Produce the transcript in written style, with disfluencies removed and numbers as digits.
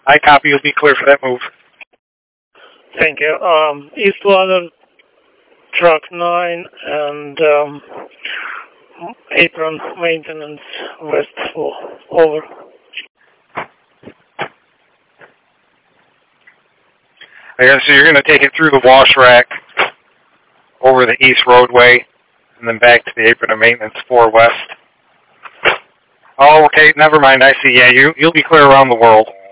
I copy. You'll be clear for that move. Thank you. East ladder, truck 9, and apron maintenance west 4. Over. So you're going to take it through the wash rack, over the east roadway, and then back to the apron of maintenance 4 west. Oh, okay. Never mind. I see. Yeah, you'll be clear around the world.